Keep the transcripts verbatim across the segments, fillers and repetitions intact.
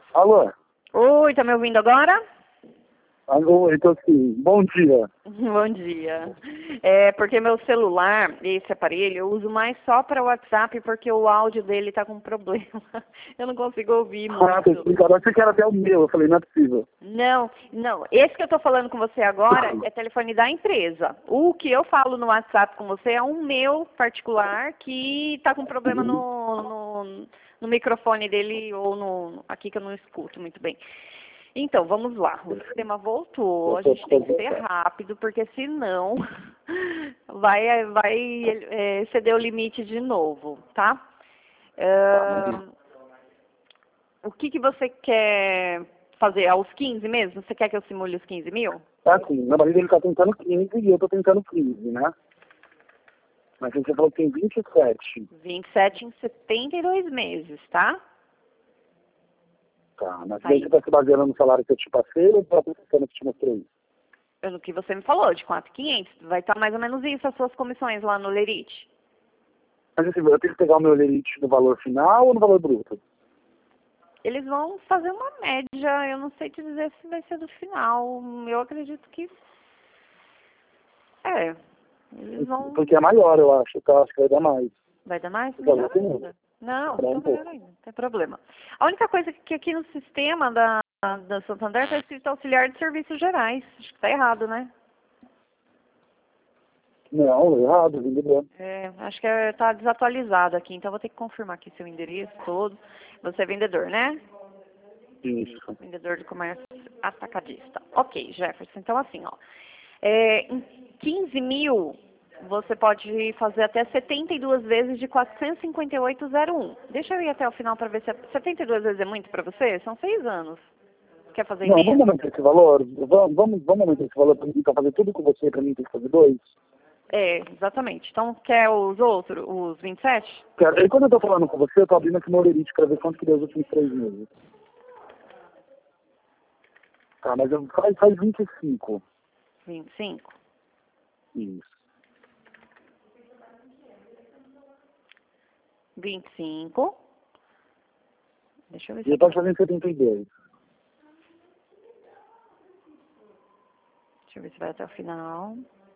Alô? Oi, tá me ouvindo agora? Alô, então assim, bom dia. Bom dia. É porque meu celular, esse aparelho, eu uso mais só para WhatsApp porque o áudio dele tá com problema. Eu não consigo ouvir Ah, tá muito. explicado. Eu achei que era até o meu. Eu falei, não é possível. Não, não. Esse que eu tô falando com você agora é telefone da empresa. O que eu falo no WhatsApp com você é um meu particular que tá com problema no, no, no microfone dele ou no aqui que eu não escuto muito bem. Então, vamos lá. O sistema voltou. A gente tem que ser rápido, porque senão vai, vai é, exceder o limite de novo, tá? Uh, o que, que você quer fazer? Aos quinze mesmo? Você quer que eu simule os quinze mil? Tá assim, meu marido ele tá tentando quinze e eu tô tentando quinze, né? Mas você falou que tem vinte e sete. vinte e sete em setenta e dois meses, tá? Tá, mas Aí. aí você tá se baseando no salário que eu te passei ou tá pensando que te mostrei? No que você me falou, de quatro mil e quinhentos. Vai estar mais ou menos isso, as suas comissões lá no Lerite. Mas assim, eu tenho que pegar o meu lerite no valor final ou no valor bruto? Eles vão fazer uma média, eu não sei te dizer se vai ser do final. Eu acredito que... É, eles vão... Porque é maior, eu acho. Então, eu acho que vai dar mais. Vai dar mais? Então, Melhor tem ainda. Não, Dá um então melhor pouco. ainda, não tem problema. A única coisa que aqui no sistema da, da Santander está escrito auxiliar de serviços gerais. Acho que tá errado, né? Não, errado, vendedor. É, acho que está desatualizado aqui, então vou ter que confirmar aqui seu endereço todo. Você é vendedor, né? Isso. Vendedor de comércio atacadista. Ok, Jefferson. Então, assim, ó. É, em quinze mil, você pode fazer até setenta e duas vezes de quatrocentos e cinquenta e oito vírgula zero um. Deixa eu ir até o final para ver se... É, setenta e duas vezes é muito para você? São seis anos. Quer fazer Não, menos? vamos aumentar esse valor? Vamos, vamos, vamos aumentar esse valor para mim, pra fazer tudo com você, para mim tem que fazer dois? É, exatamente. Então, quer os outros, os vinte e sete? Cara, e quando eu tô falando com você, eu tô abrindo aqui meu lerite para ver quanto que deu os últimos três meses. Tá, mas eu, faz, faz vinte e cinco. vinte e cinco? Isso. vinte e cinco. Deixa eu ver E se eu eu posso tenho... fazer em setenta e dois. Deixa eu ver se vai até o final.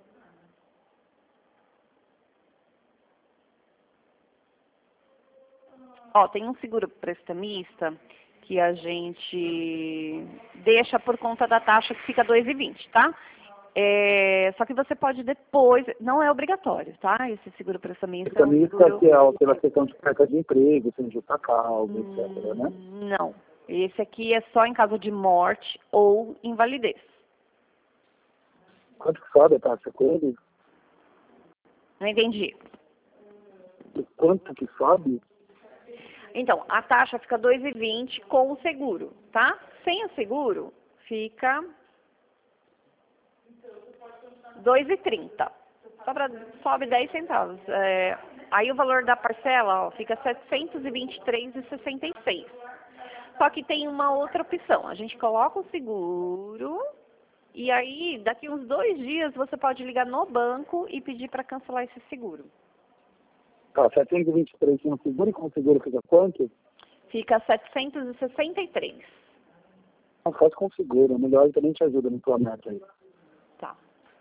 Ó, tem um seguro prestamista que a gente deixa por conta da taxa que fica dois e vinte, tá? É, só que você pode depois, não é obrigatório, tá? Esse seguro prestamista é um Prestamista, seguro... que é pela questão de perca de emprego, sem justa causa, etcétera, né? Hum, não. Esse aqui é só em caso de morte ou invalidez. Quanto que sobe a taxa com ele? Não entendi. Quanto que sobe? Então, a taxa fica dois e vinte com o seguro, tá? Sem o seguro, fica dois e trinta. Sobra, sobe dez centavos. É, aí o valor da parcela ó, fica setecentos e vinte e três reais e sessenta e seis centavos. Só que tem uma outra opção. A gente coloca o seguro e aí daqui uns dois dias você pode ligar no banco e pedir para cancelar esse seguro. Tá, setecentos e vinte e três com o seguro e com o seguro fica quanto? Fica setecentos e sessenta e três. Não, faz com o seguro, melhor também te ajuda no tua meta aí. Tá.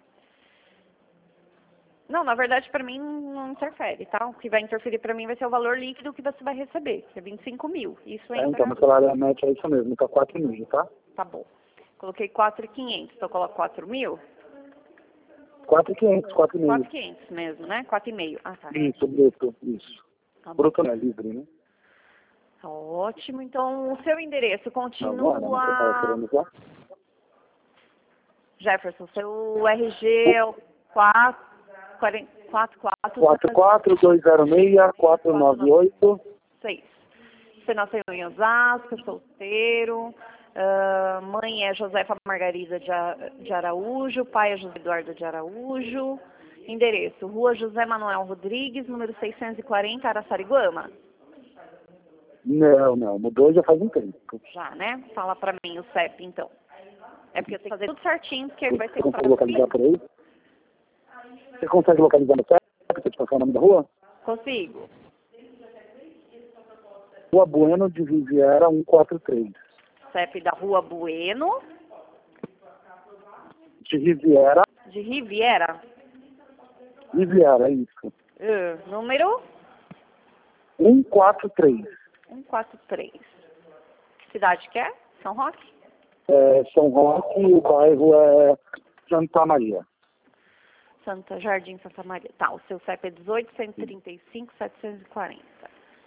Não, na verdade, para mim não interfere, tá? O que vai interferir para mim vai ser o valor líquido que você vai receber, que é vinte e cinco mil. Isso É, então, entra... meu salário médio é isso mesmo, tá quatro mil, tá? Tá bom. Coloquei quatro mil e quinhentos, então eu coloco quatro mil? quatro mil e quinhentos, quatro mil. quatro mil e quinhentos mesmo, né? quatro e meio. Ah, tá. Isso, bruto, isso. Tá bom. Bruto não é livre, né? Tá ótimo. Então, o seu endereço Agora, não você tava continua... querendo usar? Jefferson, seu R G é o quatro quatro quatro quatro dois zero seis quatro nove oito. seis. Você nasceu em Osasco, solteiro. Uh, mãe é Josefa Margarida de, A, de Araújo. Pai é José Eduardo de Araújo. Endereço, Rua José Manuel Rodrigues, número seiscentos e quarenta, Araçariguama. Não, não, mudou já faz um tempo. Já, né? Fala pra mim o C E P, então. É porque eu tenho que fazer tudo certinho, porque vai Você ser consegue localizar por aí? Você consegue localizar no site? Você te passar o nome da rua? Consigo. Rua Bueno de Riviera cento e quarenta e três. C E P da Rua Bueno, De Riviera. de Riviera. Riviera, é isso. Uh, número cento e quarenta e três. cento e quarenta e três. Que cidade que é? São Roque? É, São Roque e o bairro é Santa Maria. Santa Jardim Santa Maria. Tá, o seu C E P é dezoito, cento e trinta e cinco, setecentos e quarenta.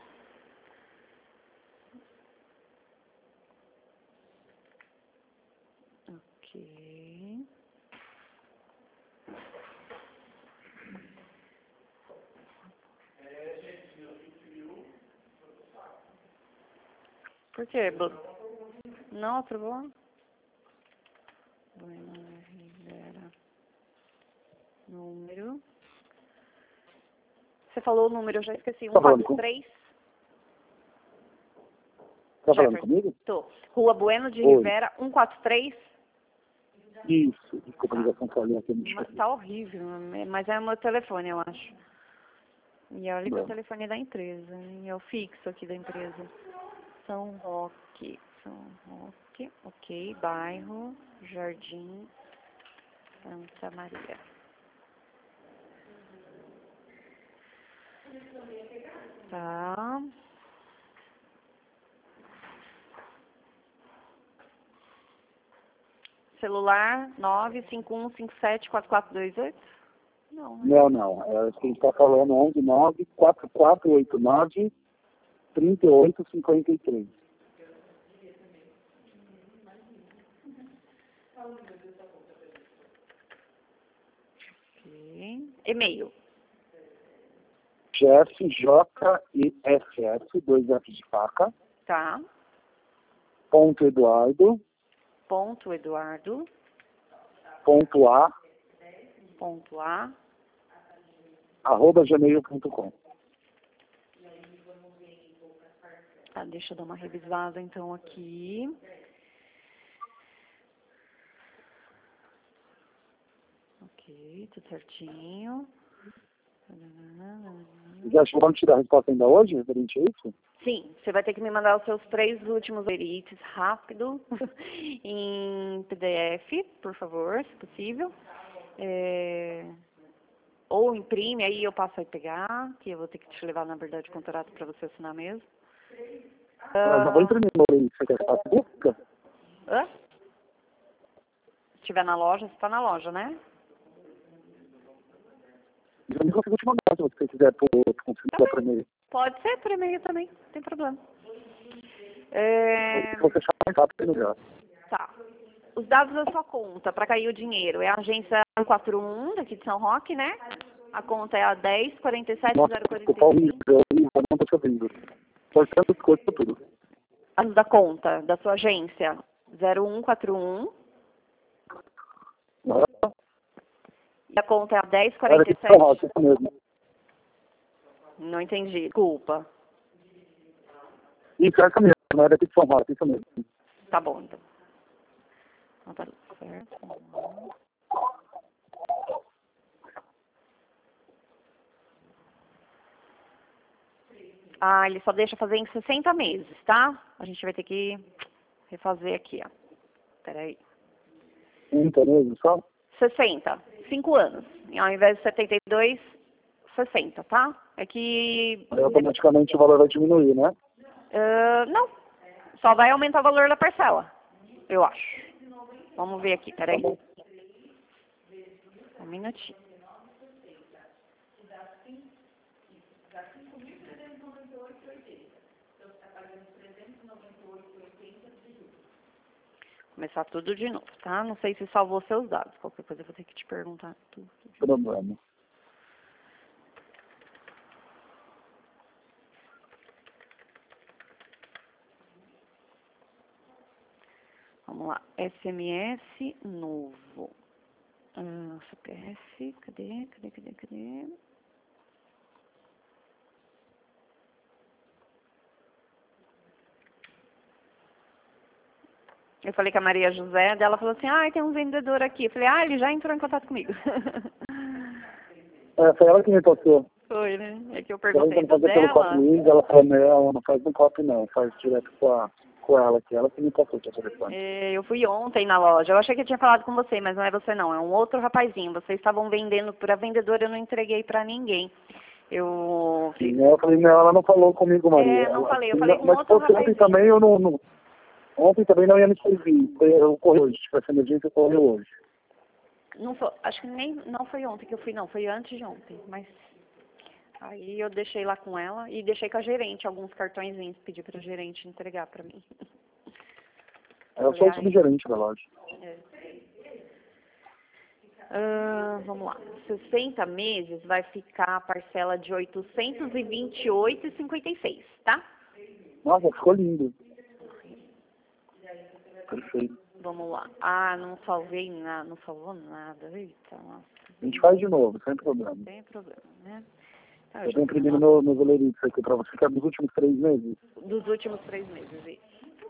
Ok. Por quê? Bu- Não aprovou? Bueno Rivera. Número. Você falou o número, eu já esqueci. Tá falando cento e quarenta e três. Tá falando Jefferson. comigo? Tô. Rua Bueno de Oi. Rivera, cento e quarenta e três. Isso. Desculpa, a ligação falhou aqui. no Mas chat. tá horrível, mas é o meu telefone, eu acho. E olha que o Não. telefone é da empresa, hein? É o fixo aqui da empresa. São Roque. São Roque, ok. Bairro, Jardim, Santa Maria. Tá. Celular nove cinco um cinco sete quatro quatro dois oito? Não, né? Não, não. É, quem está falando é onze nove quatro quatro oito nove três oito cinco três. Ok. E-mail. Jeff, J E F S, dois F de faca, Tá. ponto Eduardo, Ponto Eduardo. ponto A, Ponto A. arroba gmail ponto com. Tá, deixa eu dar uma revisada então aqui. Ok, tudo certinho. Já vão te dar a resposta ainda hoje, referente a isso? Sim, você vai ter que me mandar os seus três últimos verites rápido em P D F, por favor, se possível. É, ou imprime, aí eu passo aí pegar, que eu vou ter que te levar, na verdade, o contrato para você assinar mesmo. Ah, não vou imprimir no você quer fazer busca? Hã? Se estiver na loja, você está na loja, né? Eu não consigo te mandar, se você quiser por considerar primeiro. Pode ser por e-mail também, não tem problema. É, Se você achar mais rápido, melhor. tá. Os dados da sua conta para cair o dinheiro é a agência cento e quarenta e um, daqui de São Roque, né? A conta é a dez quarenta e sete Nossa, zero quarenta desculpa, e horrível, cinco. horrível, eu não tô te ouvindo. Cortando as coisas tudo. As da conta da sua agência zero um quatro um. Ah, E a conta é a dez era quarenta aqui e de São Roque, sete. isso mesmo. Não entendi, desculpa. Isso, essa mesmo, não era aqui de São Roque, isso mesmo. Tá bom, então. Então tá certo. Ah, ele só deixa fazer em sessenta meses, tá? A gente vai ter que refazer aqui, ó. Peraí. Então, mesmo, só? sessenta. cinco anos. E ao invés de setenta e dois, sessenta, tá? É que... Aí automaticamente o valor vai diminuir, né? Uh, não. Só vai aumentar o valor da parcela. Eu acho. Vamos ver aqui, peraí. Tá bom. Um minutinho. Começar tudo de novo, tá? Não sei se salvou seus dados. Qualquer coisa eu vou ter que te perguntar tudo. Problema. Vamos lá. S M S novo. Ah, C P F. Cadê? Cadê? Cadê? Cadê? Eu falei com a Maria José, dela falou assim, ah, tem um vendedor aqui. Eu falei, ah, ele já entrou em contato comigo. É, foi ela que me passou. Foi, né? É que eu Ela perguntei não do fazer pelo dela. copy, ela falou, não, não faz no copy não, faz direto com a, com ela, que ela que me passou o seu telefone. É, eu fui ontem na loja. Eu achei que eu tinha falado com você, mas não é você não. É um outro rapazinho. Vocês estavam vendendo para a vendedora, eu não entreguei para ninguém. Eu fiz... Sim, eu falei, não, ela não falou comigo, Maria. É, não Ela, falei. Eu falei com mas outro fosse ontem rapazinho. também, eu não, não... Ontem também não ia me servir. Eu corri hoje. Se tivesse emergência, eu corri hoje. Não foi, acho que nem não foi ontem que eu fui, não. Foi antes de ontem. Mas aí eu deixei lá com ela e deixei com a gerente alguns cartõezinhos. Pedi para a gerente entregar para mim. Eu sou o subgerente da loja. É. Uh, vamos lá. sessenta meses vai ficar a parcela de oitocentos e vinte e oito reais e cinquenta e seis, tá? Nossa, ficou lindo. Perfeito. Vamos lá. Ah, não salvei nada, não salvou nada. Eita, nossa. A gente faz de novo, sem problema. Não tem problema, né? Então, Eu já tô imprimindo meu, meus oleritos aqui pra você, que é dos últimos três meses. dos últimos três meses, isso.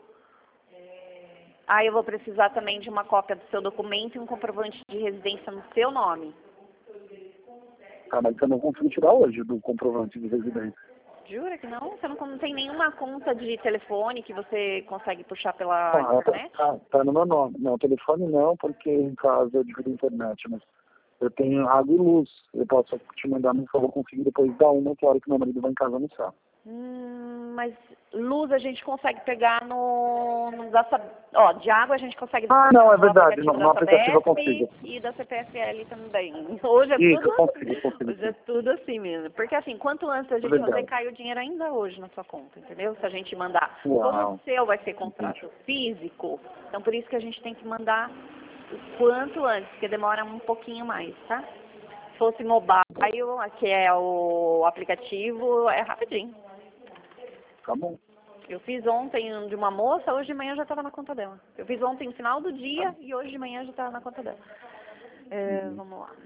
Ah, eu vou precisar também de uma cópia do seu documento e um comprovante de residência no seu nome. Ah, mas eu não consigo tirar hoje do comprovante de residência. Jura que não? Você não, não tem nenhuma conta de telefone que você consegue puxar pela Ah, internet? tá, tá, tá no meu nome. Não, telefone não, porque em casa eu divido a internet, mas eu tenho água e luz. Eu posso te mandar, mas eu vou conseguir depois da uma, que é a hora que meu marido vai em casa almoçar. Hum, mas luz a gente consegue pegar no, no da, Sab- ó, de água a gente consegue Ah, não, é no verdade, aplicativo no, da no aplicativo eu Sabesp consigo. e da C P F L também. Hoje é Isso, tudo, eu consigo, consigo. hoje é tudo assim mesmo. Porque assim, quanto antes a É gente verdade. fazer, cai o dinheiro ainda hoje na sua conta, entendeu? Se a gente mandar. Como Uau. o seu vai ser contrato físico, então por isso que a gente tem que mandar o quanto antes, porque demora um pouquinho mais, tá? Se fosse mobile, que é o aplicativo, é rapidinho. Tá bom. Eu fiz ontem um de uma moça, hoje de manhã já estava na conta dela. Eu fiz ontem no final do dia e hoje de manhã já estava na conta dela. É, vamos lá.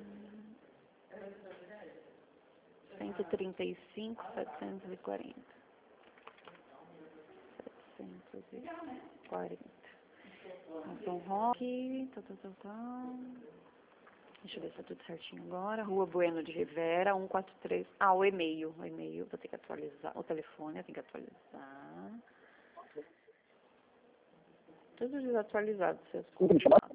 cento e trinta e cinco, setecentos e quarenta. setecentos e quarenta. São Roque, tá, tá, tá, tá. Deixa eu ver se tá tudo certinho agora. Rua Bueno de Rivera, cento e quarenta e três. Ah, o e-mail. O e-mail, vou ter que atualizar. O telefone, eu tenho que atualizar. Tudo desatualizado, seus Como me chamar?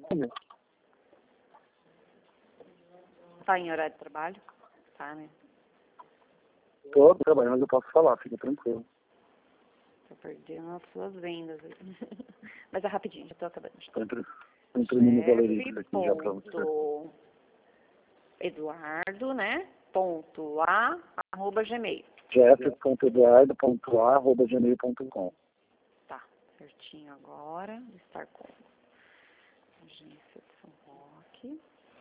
Tá em horário de trabalho? Tá, né? Tô trabalhando, mas eu posso falar, fica tranquilo. Tô perdendo as suas vendas aí. Mas é rapidinho, já tô acabando. Tô impri- tô imprimindo os oleritos aqui já pra você. Ponto Eduardo, né? Ponto A, arroba Gmail. jeff ponto eduardo ponto a arroba gmail ponto com. Tá, certinho agora. Estar com Agência de São Roque.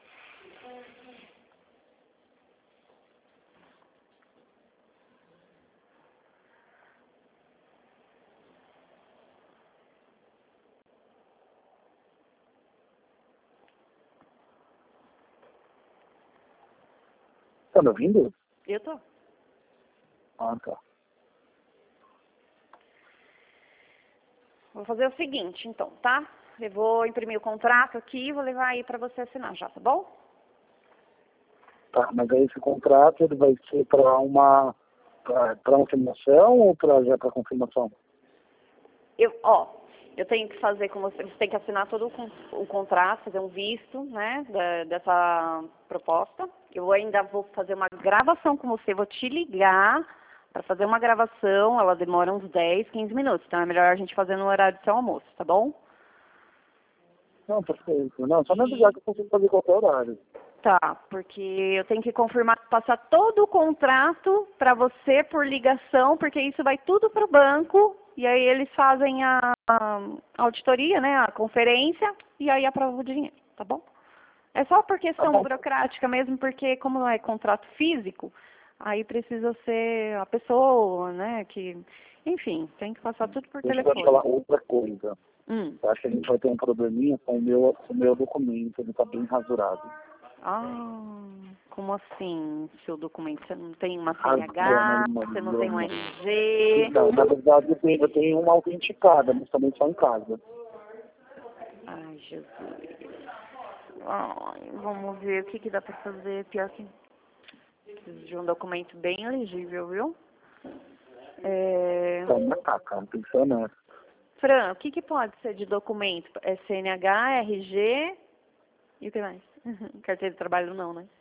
Tá me ouvindo? Eu tô. Ah, tá. Vou fazer o seguinte, então, tá? Eu vou imprimir o contrato aqui e vou levar aí pra você assinar já, tá bom? Tá, mas aí esse contrato ele vai ser para uma para uma confirmação ou para já para confirmação? Eu, ó, eu tenho que fazer com você, você tem que assinar todo o, con- o contrato, fazer um visto, né, da- dessa proposta. Eu ainda vou fazer uma gravação com você, vou te ligar para fazer uma gravação, ela demora uns dez, quinze minutos, então é melhor a gente fazer no horário do seu almoço, tá bom? Não, perfeito. Não, só me avisar que eu consigo fazer qualquer horário. Tá, porque eu tenho que confirmar, passar todo o contrato para você por ligação, porque isso vai tudo para o banco, e aí eles fazem a, a auditoria, né, a conferência, e aí aprova o dinheiro, tá bom? É só por questão Tá bom. burocrática mesmo, porque como não é contrato físico, aí precisa ser a pessoa, né, que... Enfim, tem que passar tudo por Deixa eu te telefone. falar outra coisa. Hum. Eu acho que a gente vai ter um probleminha com o meu, com o meu documento, ele tá bem rasurado. Ah, como assim, seu documento? Você não tem uma Ah, C N H, não, você não tem um não. R G? Não, na verdade eu tenho, eu tenho uma autenticada, mas também só em casa. Ai, Jesus. Ai, vamos ver o que, que dá pra fazer. Pior que preciso de um documento bem elegível, viu? É... Então, não tá, cara, tem que ser honesto. Fran, o que, que pode ser de documento? É C N H, R G e o que mais? Carteira de trabalho não, né?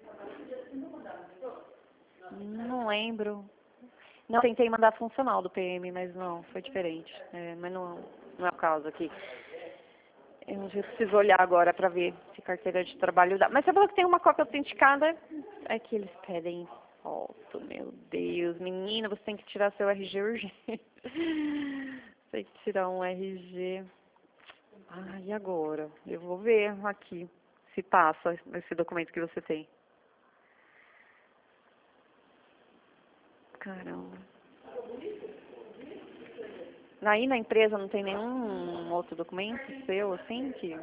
Não lembro. Não, tentei mandar funcional do P M, mas não, foi diferente. É, mas não, não é o caso aqui. Eu já preciso olhar agora para ver se carteira de trabalho dá. Mas você falou que tem uma cópia autenticada. É que eles pedem foto, meu Deus. Menina, você tem que tirar seu R G urgente. Tem que tirar um R G. Ah, e agora? Eu vou ver aqui se passa esse documento que você tem. Caramba. Aí na empresa não tem nenhum outro documento seu, assim, que...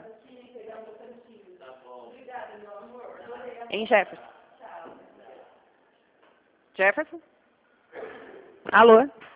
Em Jefferson. Jefferson? Alô?